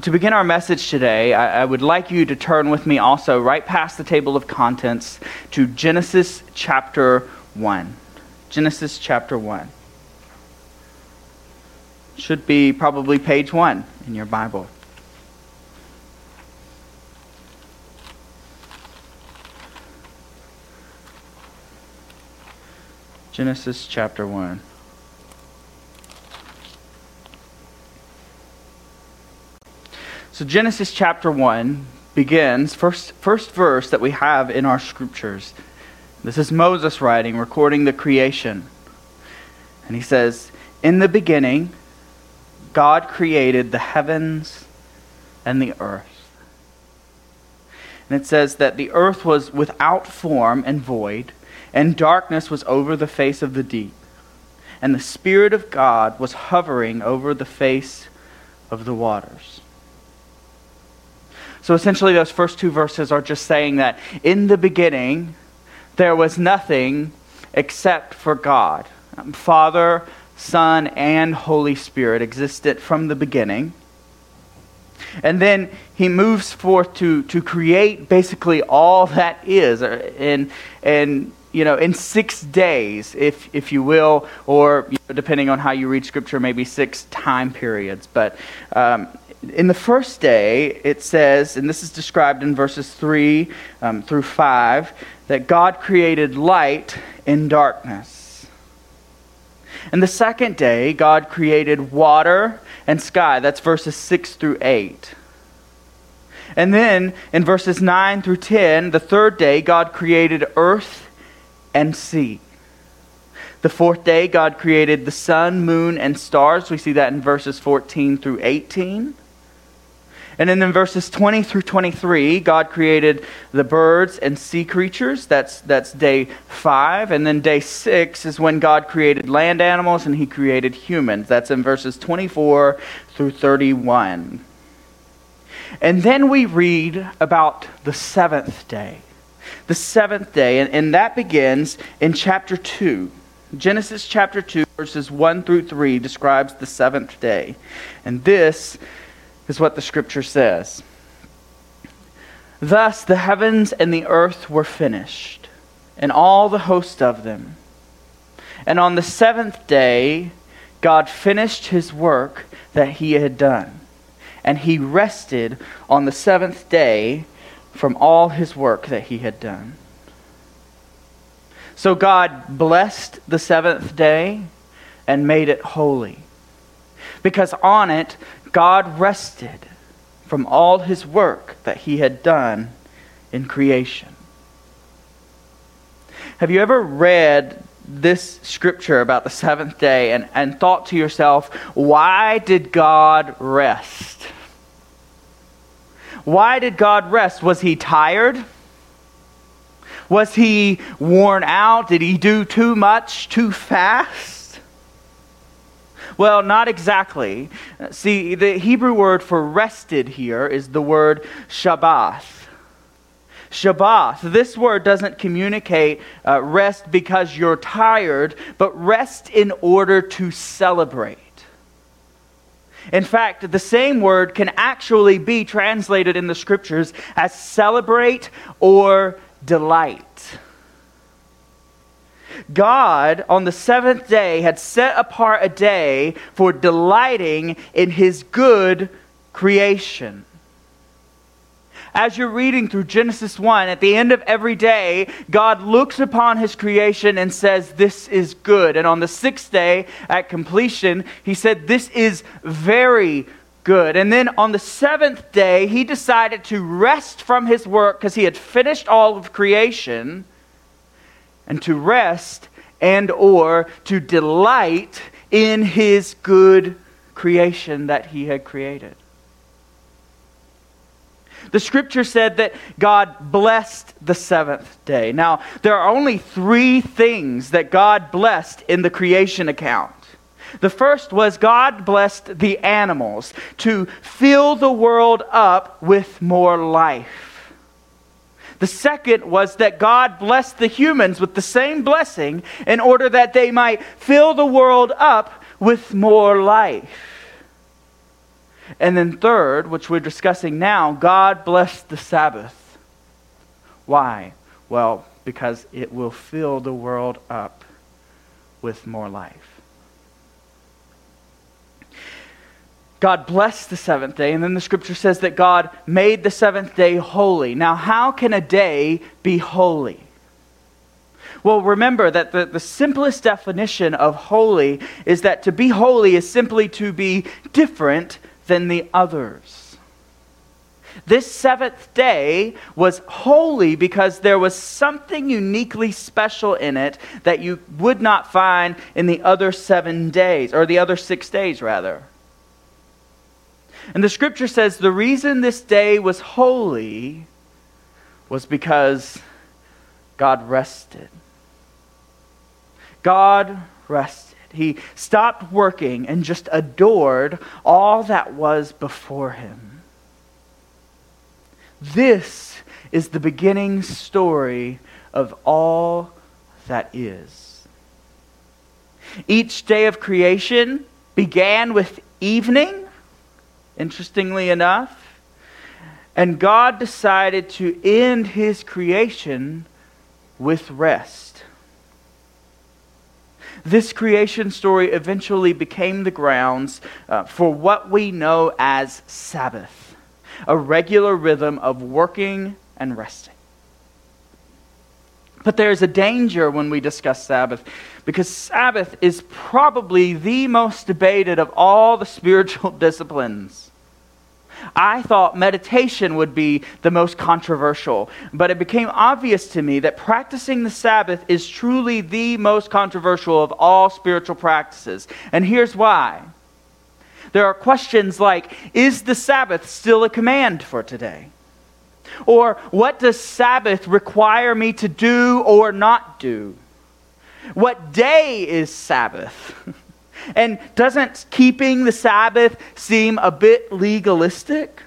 To begin our message today, I would like you to turn with me also right past the table of contents to Genesis chapter 1. Genesis chapter 1. Should be probably page 1 in your Bible. Genesis chapter 1. So Genesis chapter 1 begins, first verse that we have in our scriptures. This is Moses writing, recording the creation. And he says, "In the beginning, God created the heavens and the earth." And it says that the earth was without form and void, and darkness was over the face of the deep. And the Spirit of God was hovering over the face of the waters. So essentially those first two verses are just saying that in the beginning, there was nothing except for God. Father, Son, and Holy Spirit existed from the beginning. And then he moves forth to create basically all that is in 6 days, if you will, or depending on how you read Scripture, maybe 6 time periods. But in the first day, it says, and this is described in verses 3 through 5, that God created light in darkness. And the second day, God created water and sky. That's verses 6 through 8. And then in verses 9 through 10, the third day, God created earth and sea. The fourth day, God created the sun, moon, and stars. We see that in verses 14 through 18. And then in verses 20 through 23, God created the birds and sea creatures. That's day 5. And then day 6 is when God created land animals and he created humans. That's in verses 24 through 31. And then we read about the seventh day. The seventh day, and that begins in chapter 2. Genesis chapter 2, verses 1 through 3 describes the seventh day. And this is what the scripture says. "Thus the heavens and the earth were finished, and all the host of them. And on the seventh day, God finished his work that he had done. And he rested on the seventh day from all his work that he had done." So God blessed the seventh day and made it holy, because on it God rested from all his work that he had done in creation. Have you ever read this scripture about the seventh day and thought to yourself, why did God rest? Why did God rest? Was he tired? Was he worn out? Did he do too much too fast? Well, not exactly. See, the Hebrew word for rested here is the word Shabbath. Shabbath. This word doesn't communicate rest because you're tired, but rest in order to celebrate. In fact, the same word can actually be translated in the scriptures as celebrate or delight. God, on the seventh day, had set apart a day for delighting in his good creation. As you're reading through Genesis 1, at the end of every day, God looks upon his creation and says, "This is good." And on the sixth day, at completion, he said, "This is very good." And then on the seventh day, he decided to rest from his work because he had finished all of creation, and to rest and or to delight in his good creation that he had created. The scripture said that God blessed the seventh day. Now, there are only 3 things that God blessed in the creation account. The first was God blessed the animals to fill the world up with more life. The second was that God blessed the humans with the same blessing in order that they might fill the world up with more life. And then third, which we're discussing now, God blessed the Sabbath. Why? Well, because it will fill the world up with more life. God blessed the seventh day, and then the scripture says that God made the seventh day holy. Now, how can a day be holy? Well, remember that the simplest definition of holy is that to be holy is simply to be different than the others. This seventh day was holy because there was something uniquely special in it that you would not find in the other 7 days, or the other 6 days rather. And the scripture says the reason this day was holy was because God rested. God rested. He stopped working and just adored all that was before him. This is the beginning story of all that is. Each day of creation began with evening, interestingly enough, and God decided to end his creation with rest. This creation story eventually became the grounds for what we know as Sabbath, a regular rhythm of working and resting. But there's a danger when we discuss Sabbath, because Sabbath is probably the most debated of all the spiritual disciplines. I thought meditation would be the most controversial, but it became obvious to me that practicing the Sabbath is truly the most controversial of all spiritual practices. And here's why. There are questions like, is the Sabbath still a command for today? Or what does Sabbath require me to do or not do? What day is Sabbath? And doesn't keeping the Sabbath seem a bit legalistic?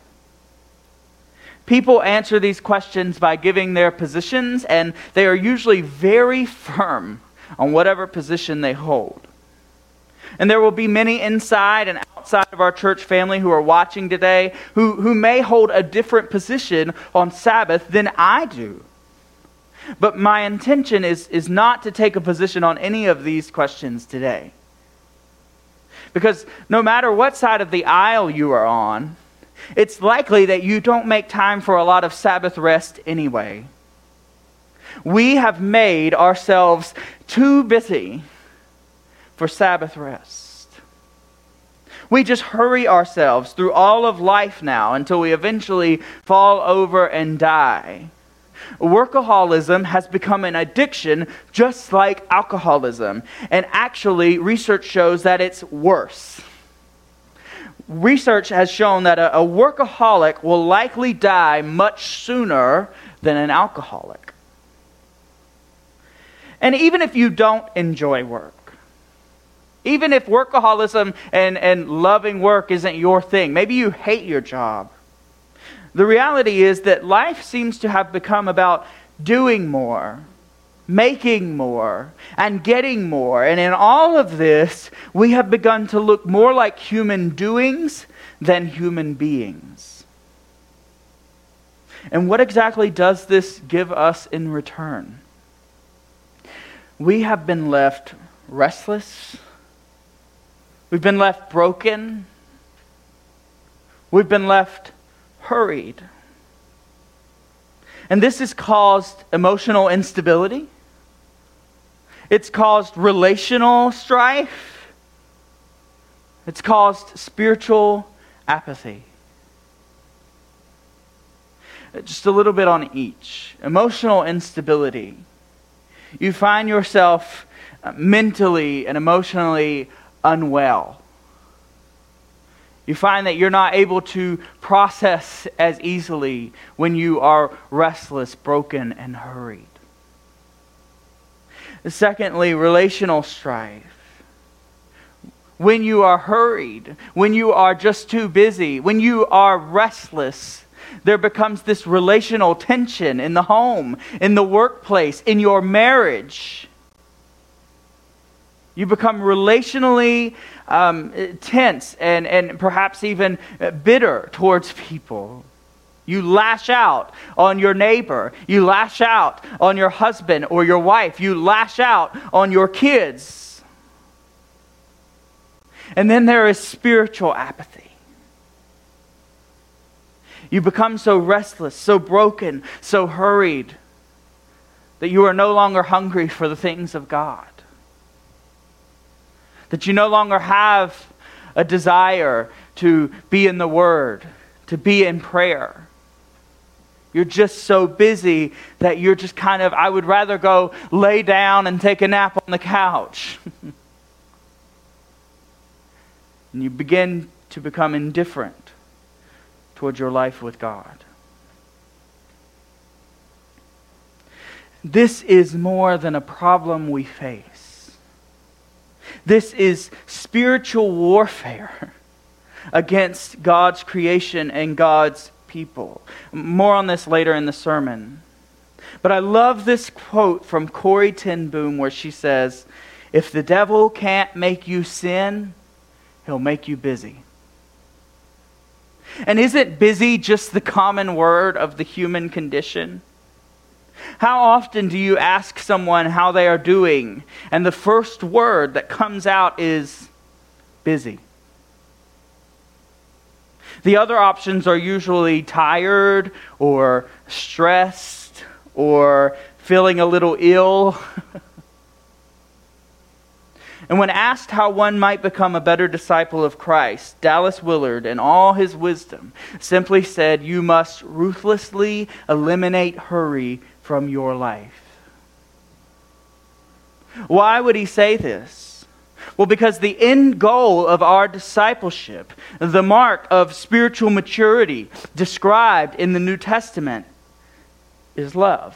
People answer these questions by giving their positions, and they are usually very firm on whatever position they hold. And there will be many inside and outside of our church family who are watching today who may hold a different position on Sabbath than I do. But my intention is not to take a position on any of these questions today. Because no matter what side of the aisle you are on, it's likely that you don't make time for a lot of Sabbath rest anyway. We have made ourselves too busy for Sabbath rest. We just hurry ourselves through all of life now until we eventually fall over and die. Workaholism has become an addiction just like alcoholism. And actually, research shows that it's worse. Research has shown that a workaholic will likely die much sooner than an alcoholic. And even if you don't enjoy work, even if workaholism and loving work isn't your thing, maybe you hate your job, the reality is that life seems to have become about doing more, making more, and getting more. And in all of this, we have begun to look more like human doings than human beings. And what exactly does this give us in return? We have been left restless. We've been left broken. We've been left hurried. And this has caused emotional instability. It's caused relational strife. It's caused spiritual apathy. Just a little bit on each. Emotional instability. You find yourself mentally and emotionally unwell. You find that you're not able to process as easily when you are restless, broken, and hurried. Secondly, relational strife. When you are hurried, when you are just too busy, when you are restless, there becomes this relational tension in the home, in the workplace, in your marriage. You become relationally tense and perhaps even bitter towards people. You lash out on your neighbor. You lash out on your husband or your wife. You lash out on your kids. And then there is spiritual apathy. You become so restless, so broken, so hurried that you are no longer hungry for the things of God. That you no longer have a desire to be in the Word, to be in prayer. You're just so busy that you're just kind of, I would rather go lay down and take a nap on the couch. And you begin to become indifferent towards your life with God. This is more than a problem we face. This is spiritual warfare against God's creation and God's people. More on this later in the sermon. But I love this quote from Corrie ten Boom where she says, "If the devil can't make you sin, he'll make you busy." And isn't busy just the common word of the human condition? How often do you ask someone how they are doing, and the first word that comes out is busy? The other options are usually tired or stressed or feeling a little ill. And when asked how one might become a better disciple of Christ, Dallas Willard, in all his wisdom, simply said, "You must ruthlessly eliminate hurry from your life." Why would he say this? Well, because the end goal of our discipleship, the mark of spiritual maturity described in the New Testament, is love.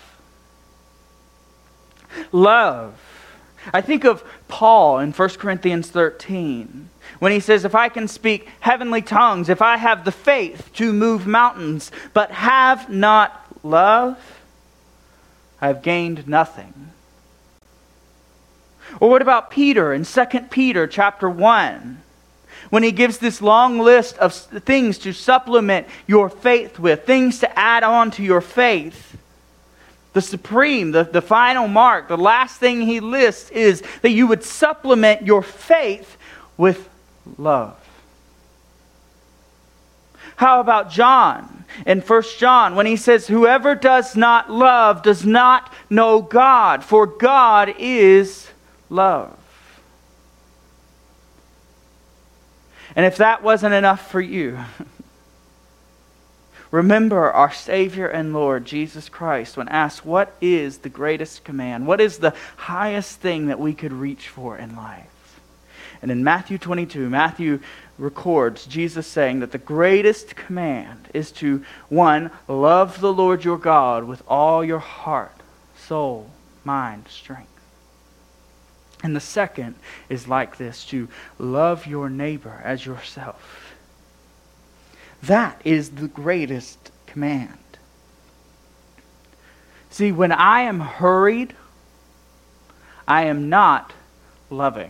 Love. I think of Paul in 1 Corinthians 13 when he says, "If I can speak heavenly tongues, if I have the faith to move mountains, but have not love, I have gained nothing." Or what about Peter in 2 Peter chapter 1 when he gives this long list of things to supplement your faith with, things to add on to your faith? The supreme, the final mark, the last thing he lists is that you would supplement your faith with love. How about John in 1 John when he says, "Whoever does not love does not know God, for God is love." And if that wasn't enough for you, remember our Savior and Lord, Jesus Christ, when asked, what is the greatest command? What is the highest thing that we could reach for in life? And in Matthew 22, Matthew records Jesus saying that the greatest command is to, one, love the Lord your God with all your heart, soul, mind, strength. And the second is like this, to love your neighbor as yourself. That is the greatest command. See, when I am hurried, I am not loving.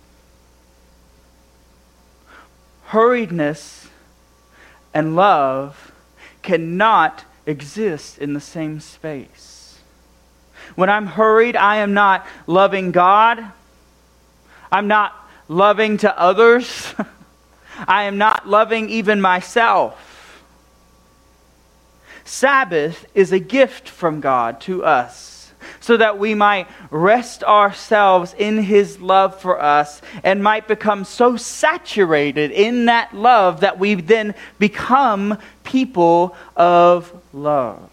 Hurriedness and love cannot exist in the same space. When I'm hurried, I am not loving God. I'm not loving to others. I am not loving even myself. Sabbath is a gift from God to us so that we might rest ourselves in His love for us and might become so saturated in that love that we then become people of love.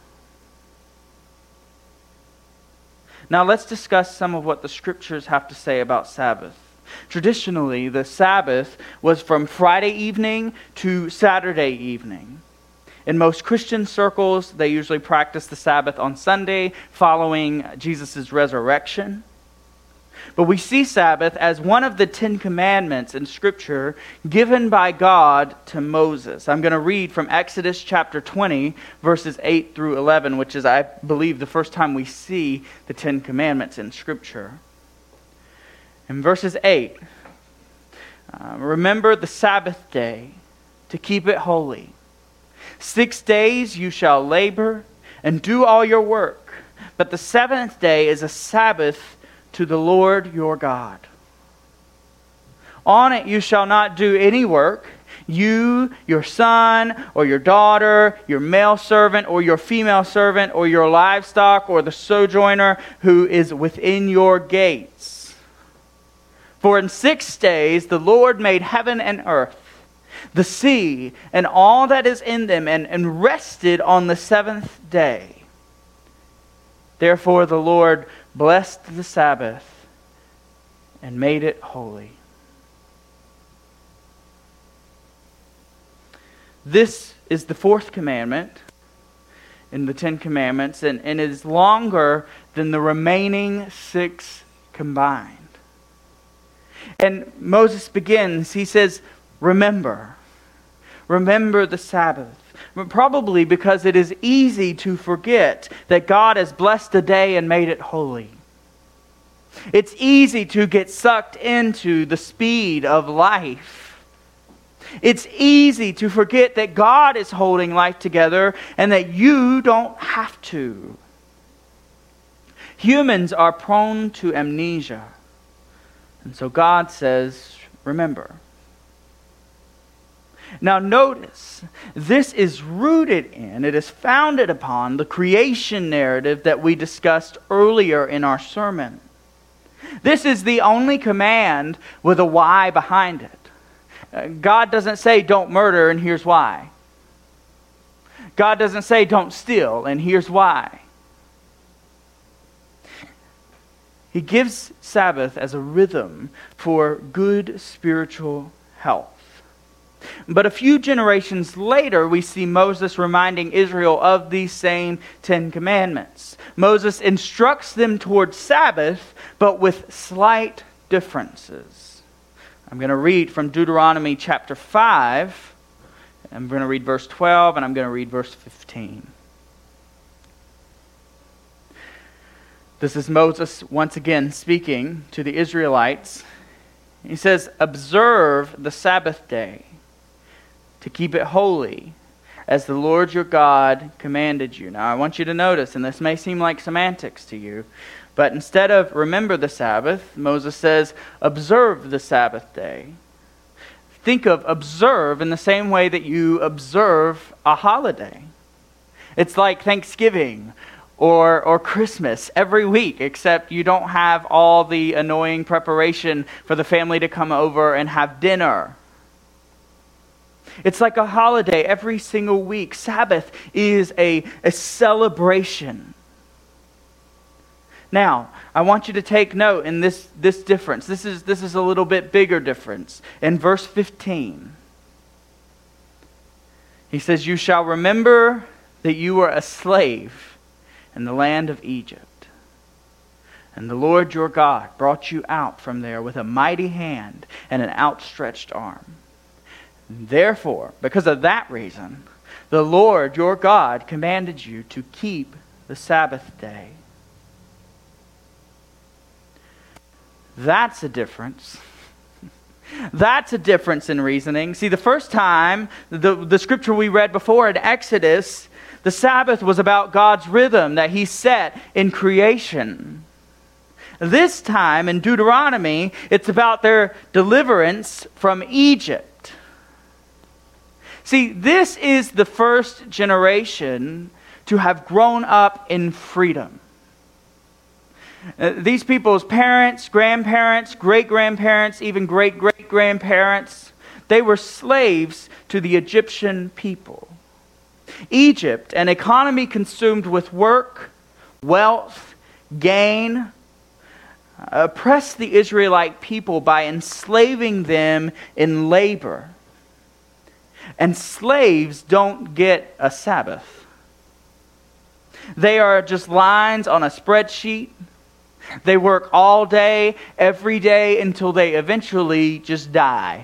Now let's discuss some of what the Scriptures have to say about Sabbath. Traditionally, the Sabbath was from Friday evening to Saturday evening. In most Christian circles, they usually practice the Sabbath on Sunday following Jesus' resurrection. But we see Sabbath as one of the 10 commandments in Scripture given by God to Moses. I'm going to read from Exodus chapter 20, verses 8 through 11, which is, I believe, the first time we see the 10 commandments in Scripture. In verses 8, remember the Sabbath day to keep it holy. 6 days you shall labor and do all your work, but the seventh day is a Sabbath to the Lord your God. On it you shall not do any work, you, your son, or your daughter, your male servant, or your female servant, or your livestock, or the sojourner who is within your gates. For in 6 days the Lord made heaven and earth, the sea, and all that is in them, and rested on the seventh day. Therefore the Lord blessed the Sabbath and made it holy. This is the fourth commandment in the Ten Commandments, and it is longer than the remaining 6 combined. And Moses begins, he says, remember the Sabbath. Probably because it is easy to forget that God has blessed the day and made it holy. It's easy to get sucked into the speed of life. It's easy to forget that God is holding life together and that you don't have to. Humans are prone to amnesia. And so God says, remember. Now notice, this is rooted in, it is founded upon the creation narrative that we discussed earlier in our sermon. This is the only command with a why behind it. God doesn't say don't murder and here's why. God doesn't say don't steal and here's why. He gives Sabbath as a rhythm for good spiritual health. But a few generations later, we see Moses reminding Israel of these same 10 commandments. Moses instructs them towards Sabbath, but with slight differences. I'm going to read from Deuteronomy chapter 5. I'm going to read verse 12, and I'm going to read verse 15. This is Moses once again speaking to the Israelites. He says, observe the Sabbath day to keep it holy, as the Lord your God commanded you. Now I want you to notice, and this may seem like semantics to you, but instead of remember the Sabbath, Moses says, observe the Sabbath day. Think of observe in the same way that you observe a holiday. It's like Thanksgiving or Christmas every week, except you don't have all the annoying preparation for the family to come over and have dinner. It's like a holiday every single week. Sabbath is a celebration. Now, I want you to take note in this difference. This is a little bit bigger difference. In verse 15, he says, you shall remember that you were a slave in the land of Egypt. And the Lord your God brought you out from there with a mighty hand and an outstretched arm. Therefore, because of that reason, the Lord your God commanded you to keep the Sabbath day. That's a difference. That's a difference in reasoning. See, the first time, the scripture we read before in Exodus, the Sabbath was about God's rhythm that He set in creation. This time in Deuteronomy, it's about their deliverance from Egypt. See, this is the first generation to have grown up in freedom. These people's parents, grandparents, great-grandparents, even great-great-grandparents, they were slaves to the Egyptian people. Egypt, an economy consumed with work, wealth, gain, oppressed the Israelite people by enslaving them in labor. And slaves don't get a Sabbath. They are just lines on a spreadsheet. They work all day, every day, until they eventually just die.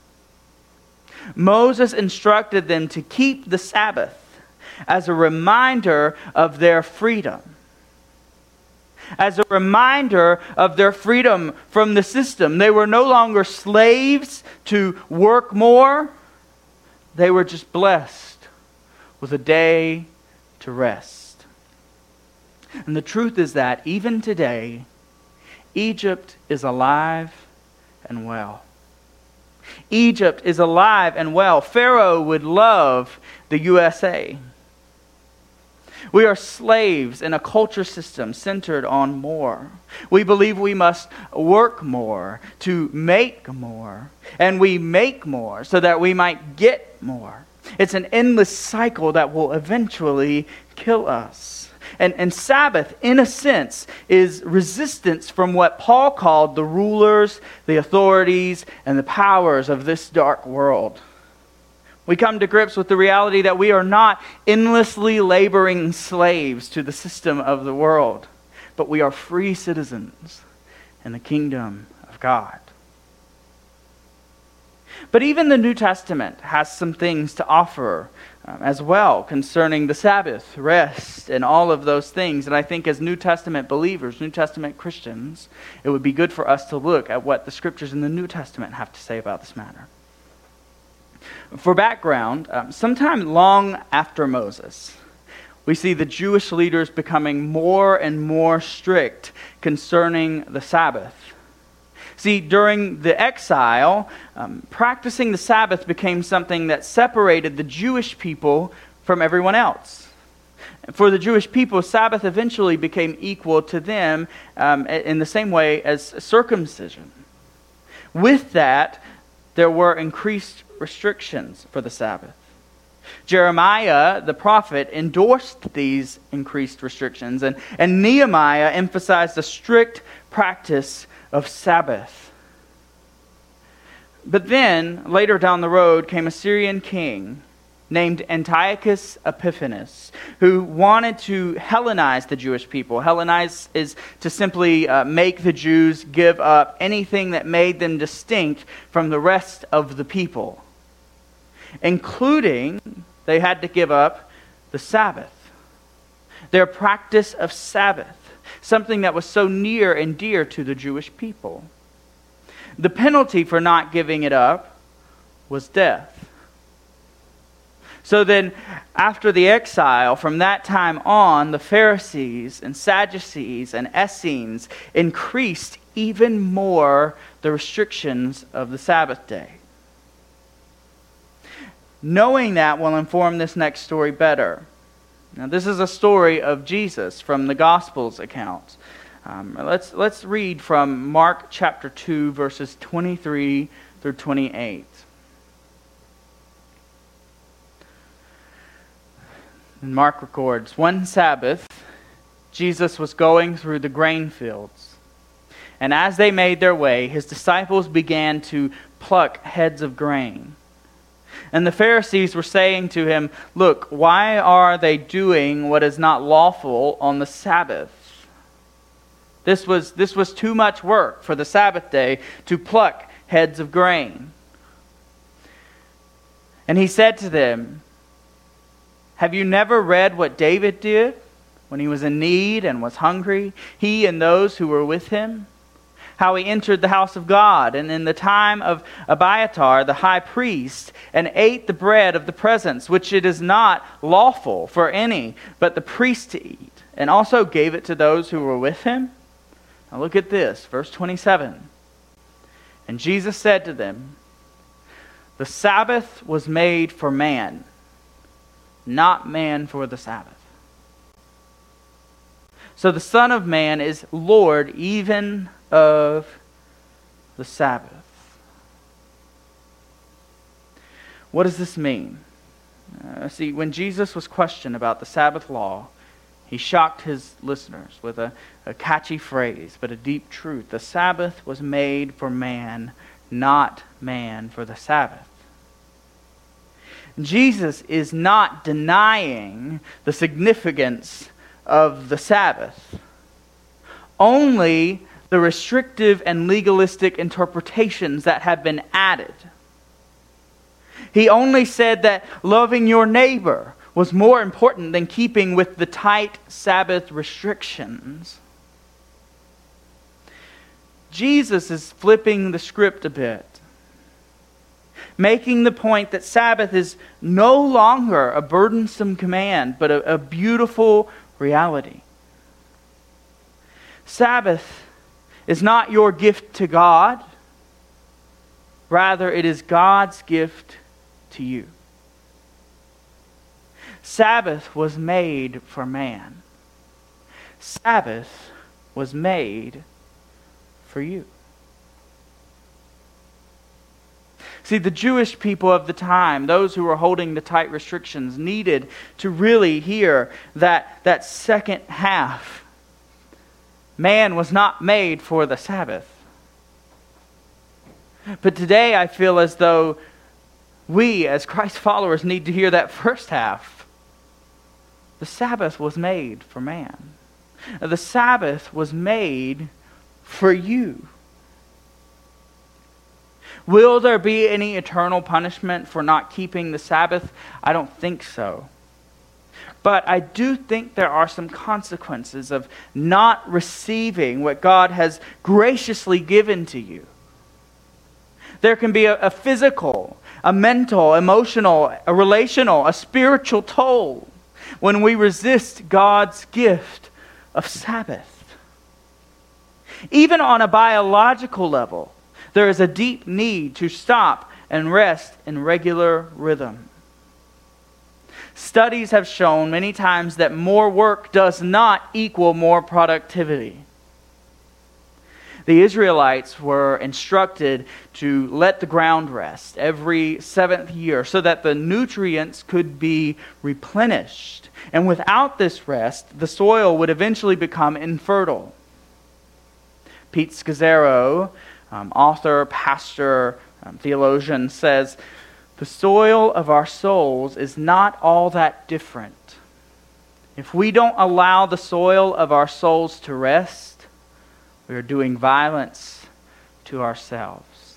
Moses instructed them to keep the Sabbath as a reminder of their freedom. as a reminder of their freedom from the system. They were no longer slaves to work more. They were just blessed with a day to rest. And the truth is that even today, Egypt is alive and well. Egypt is alive and well. Pharaoh would love the USA. We are slaves in a culture system centered on more. We believe we must work more to make more. And we make more so that we might get more. It's an endless cycle that will eventually kill us. And Sabbath, in a sense, is resistance from what Paul called the rulers, the authorities, and the powers of this dark world. We come to grips with the reality that we are not endlessly laboring slaves to the system of the world, but we are free citizens in the kingdom of God. But even the New Testament has some things to offer as well concerning the Sabbath, rest, and all of those things. And I think as New Testament believers, New Testament Christians, it would be good for us to look at what the scriptures in the New Testament have to say about this matter. For background, sometime long after Moses, we see the Jewish leaders becoming more and more strict concerning the Sabbath. See, during the exile, practicing the Sabbath became something that separated the Jewish people from everyone else. For the Jewish people, Sabbath eventually became equal to them in the same way as circumcision. With that, there were increased restrictions for the Sabbath. Jeremiah, the prophet, endorsed these increased restrictions, and Nehemiah emphasized a strict practice of Sabbath. But then, later down the road, came a Syrian king named Antiochus Epiphanes, who wanted to Hellenize the Jewish people. Hellenize is to simply make the Jews give up anything that made them distinct from the rest of the people, including they had to give up the Sabbath, their practice of Sabbath, something that was so near and dear to the Jewish people. The penalty for not giving it up was death. So then, after the exile, from that time on, the Pharisees and Sadducees and Essenes increased even more the restrictions of the Sabbath day. Knowing that will inform this next story better. Now, this is a story of Jesus from the Gospels accounts. Let's read from Mark chapter 2, verses 23 through 28. And Mark records, "One Sabbath, Jesus was going through the grain fields. And as they made their way, his disciples began to pluck heads of grain. And the Pharisees were saying to him, 'Look, why are they doing what is not lawful on the Sabbath?'" This was too much work for the Sabbath day to pluck heads of grain. And he said to them, "Have you never read what David did when he was in need and was hungry, he and those who were with him? How he entered the house of God, and in the time of Abiathar the high priest, and ate the bread of the presence, which it is not lawful for any but the priest to eat, and also gave it to those who were with him?" Now look at this, verse 27. "And Jesus said to them, 'The Sabbath was made for man, not man for the Sabbath. So the Son of Man is Lord even of the Sabbath.'" What does this mean? See, when Jesus was questioned about the Sabbath law, he shocked his listeners with a catchy phrase, but a deep truth. The Sabbath was made for man, not man for the Sabbath. Jesus is not denying the significance of the Sabbath. Only the restrictive and legalistic interpretations that have been added. He only said that loving your neighbor was more important than keeping with the tight Sabbath restrictions. Jesus is flipping the script a bit, making the point that Sabbath is no longer a burdensome command, but a beautiful reality. Sabbath is not your gift to God. Rather, it is God's gift to you. Sabbath was made for man. Sabbath was made for you. See, the Jewish people of the time, those who were holding the tight restrictions, needed to really hear that second half. Man was not made for the Sabbath. But today I feel as though we, as Christ followers, need to hear that first half. The Sabbath was made for man. The Sabbath was made for you. Will there be any eternal punishment for not keeping the Sabbath? I don't think so. But I do think there are some consequences of not receiving what God has graciously given to you. There can be a physical, a mental, emotional, a relational, a spiritual toll when we resist God's gift of Sabbath. Even on a biological level, there is a deep need to stop and rest in regular rhythm. Studies have shown many times that more work does not equal more productivity. The Israelites were instructed to let the ground rest every 7th year so that the nutrients could be replenished. And without this rest, the soil would eventually become infertile. Pete Scazzaro, author, pastor, theologian, says, "The soil of our souls is not all that different. If we don't allow the soil of our souls to rest, we are doing violence to ourselves."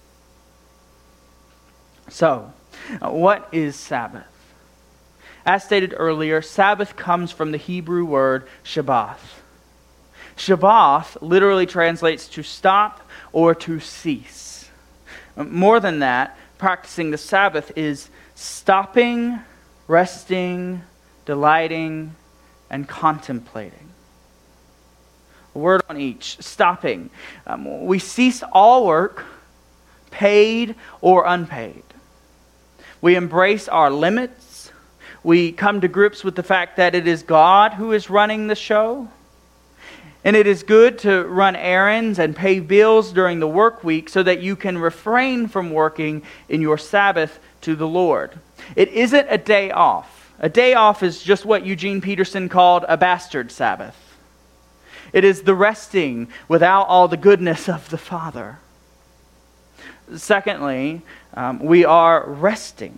So, what is Sabbath? As stated earlier, Sabbath comes from the Hebrew word Shabbath. Shabbath literally translates to stop or to cease. More than that, practicing the Sabbath is stopping, resting, delighting, and contemplating. A word on each. Stopping. We cease all work, paid or unpaid. We embrace our limits. We come to grips with the fact that it is God who is running the show. And it is good to run errands and pay bills during the work week so that you can refrain from working in your Sabbath to the Lord. It isn't a day off. A day off is just what Eugene Peterson called a bastard Sabbath. It is the resting without all the goodness of the Father. Secondly, we are resting.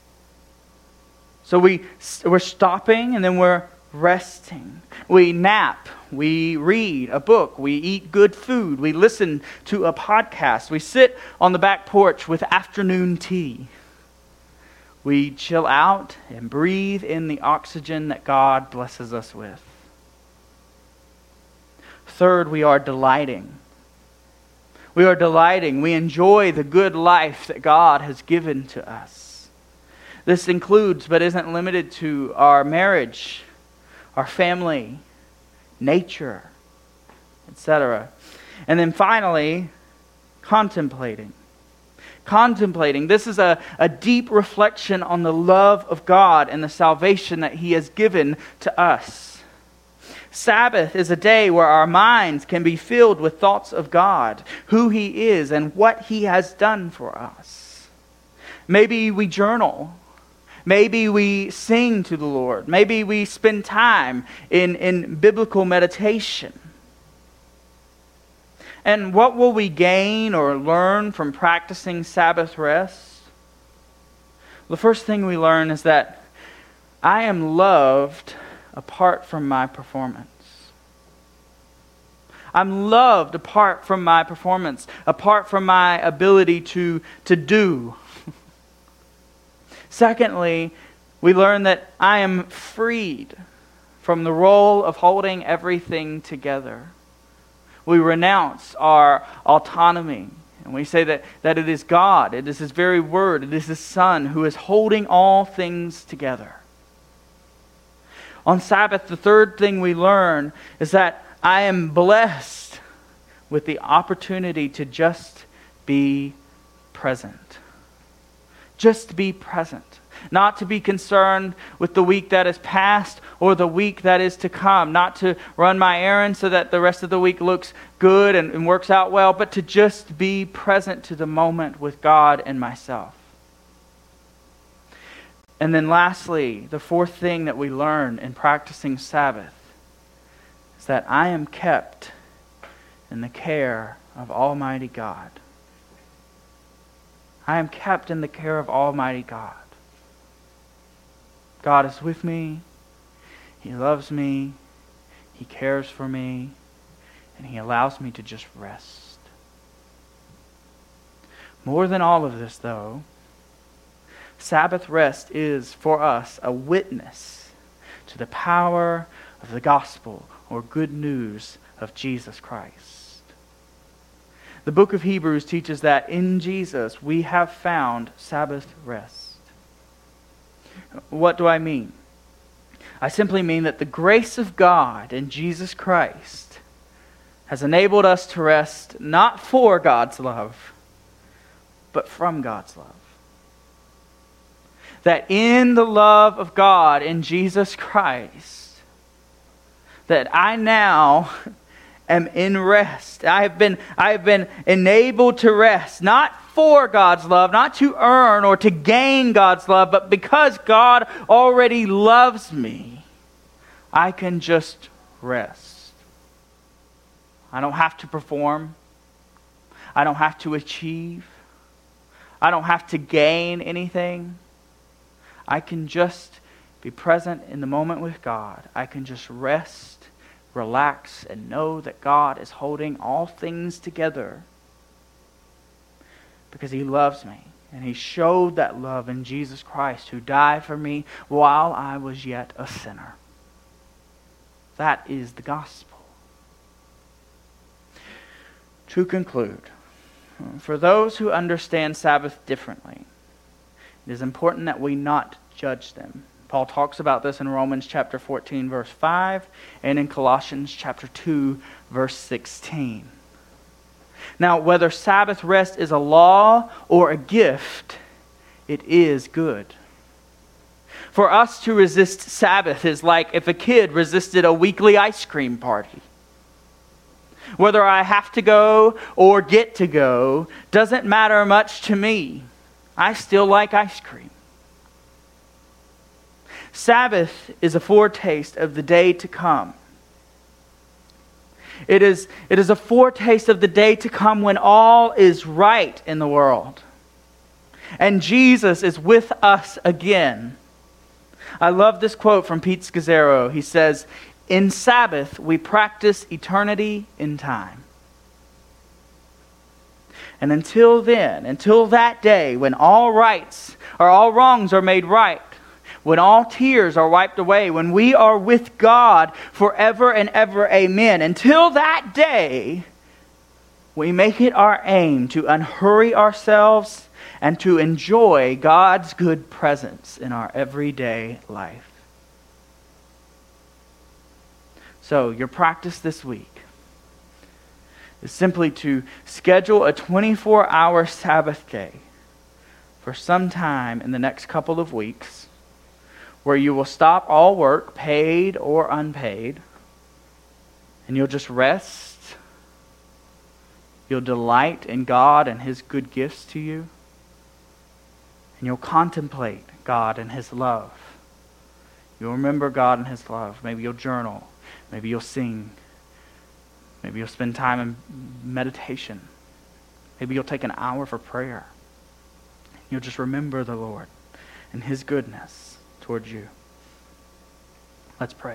So we're stopping and then we're resting. We nap. We read a book. We eat good food. We listen to a podcast. We sit on the back porch with afternoon tea. We chill out and breathe in the oxygen that God blesses us with. Third, we are delighting. We are delighting. We enjoy the good life that God has given to us. This includes, but isn't limited to, our marriage, our family, nature, etc. And then finally, contemplating. Contemplating. This is a deep reflection on the love of God and the salvation that He has given to us. Sabbath is a day where our minds can be filled with thoughts of God, who He is, and what He has done for us. Maybe we journal. Maybe we sing to the Lord. Maybe we spend time in biblical meditation. And what will we gain or learn from practicing Sabbath rest? The first thing we learn is that I am loved apart from my performance. I'm loved apart from my performance, apart from my ability to do. Secondly, we learn that I am freed from the role of holding everything together. We renounce our autonomy. And we say that it is God, it is His very word, it is His Son who is holding all things together. On Sabbath, the third thing we learn is that I am blessed with the opportunity to just be present. Just be present. Not to be concerned with the week that is past or the week that is to come. Not to run my errands so that the rest of the week looks good and works out well, but to just be present to the moment with God and myself. And then lastly, the fourth thing that we learn in practicing Sabbath is that I am kept in the care of Almighty God. I am kept in the care of Almighty God. God is with me. He loves me. He cares for me. And He allows me to just rest. More than all of this, though, Sabbath rest is for us a witness to the power of the gospel or good news of Jesus Christ. The book of Hebrews teaches that in Jesus we have found Sabbath rest. What do I mean? I simply mean that the grace of God in Jesus Christ has enabled us to rest not for God's love, but from God's love. That in the love of God in Jesus Christ, that I now am in rest. I have been enabled to rest, not for God's love, not to earn or to gain God's love, but because God already loves me, I can just rest. I don't have to perform. I don't have to achieve. I don't have to gain anything. I can just be present in the moment with God. I can just rest, relax, and know that God is holding all things together because He loves me. And He showed that love in Jesus Christ, who died for me while I was yet a sinner. That is the gospel. To conclude, for those who understand Sabbath differently, it is important that we not judge them. Paul talks about this in Romans chapter 14, verse 5, and in Colossians chapter 2, verse 16. Now, whether Sabbath rest is a law or a gift, it is good. For us to resist Sabbath is like if a kid resisted a weekly ice cream party. Whether I have to go or get to go doesn't matter much to me. I still like ice cream. Sabbath is a foretaste of the day to come. It is a foretaste of the day to come when all is right in the world. And Jesus is with us again. I love this quote from Pete Scazzaro. He says, "In Sabbath we practice eternity in time." And until then, until that day when all rights or all wrongs are made right, when all tears are wiped away, when we are with God forever and ever, amen. Until that day, we make it our aim to unhurry ourselves and to enjoy God's good presence in our everyday life. So, your practice this week is simply to schedule a 24-hour Sabbath day for some time in the next couple of weeks, where you will stop all work, paid or unpaid, and you'll just rest. You'll delight in God and His good gifts to you, and you'll contemplate God and His love. You'll remember God and His love. Maybe you'll journal. Maybe you'll sing. Maybe you'll spend time in meditation. Maybe you'll take an hour for prayer. You'll just remember the Lord and His goodness towards you. Let's pray.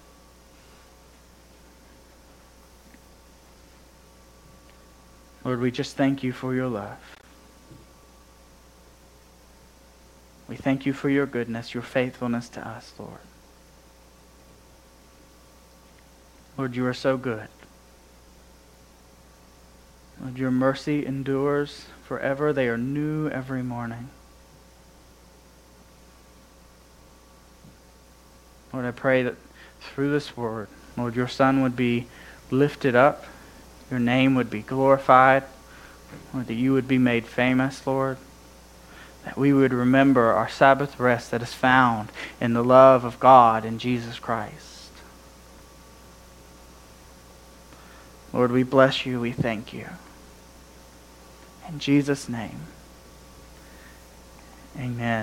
Lord, we just thank You for Your love. We thank You for Your goodness, Your faithfulness to us, Lord. Lord, You are so good. Lord, your mercy endures forever. They are new every morning. Lord, I pray that through this word, Lord, your Son would be lifted up. Your name would be glorified. Lord, that you would be made famous, Lord. That we would remember our Sabbath rest that is found in the love of God in Jesus Christ. Lord, we bless you. We thank you. In Jesus' name, amen.